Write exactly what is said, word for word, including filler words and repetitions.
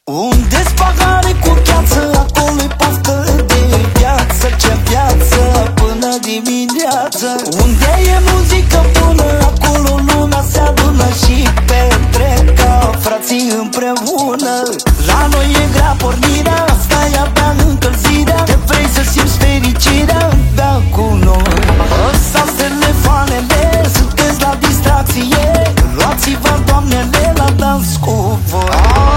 Unde-s pahare cu gheață, acolo-i poftă de viață. Ce viață până dimineață. Unde e muzică bună, acolo lumea se adună și petrec ca frații împreună. La noi e grea pornirea, asta e abia încălzirea. Te vrei să simți fericirea, bea cu noi. Lăsați telefoanele, sunteți la distracție. Luați-vă doamnele la dans cu voi.